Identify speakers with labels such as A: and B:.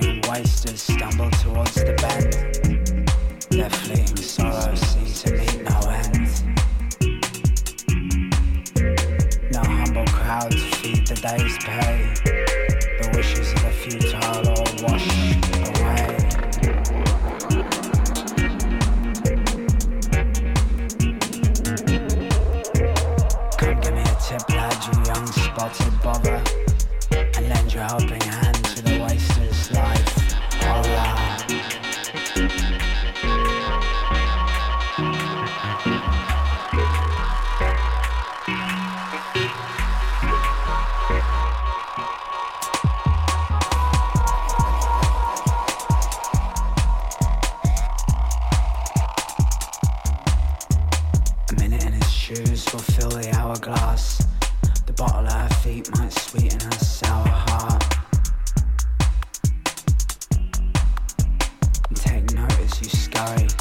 A: Wandering wasters stumble towards the bend. Their fleeting sorrows seem to meet no end. No humble crowd to feed the day's pay. The wishes of the futile all wash away. Come give me a tip, lad, you young spotted bother, and lend your helping hand to the waster's life. Horror. Will fill the hourglass. The bottle at her feet might sweeten her sour heart. And take notice, you scurry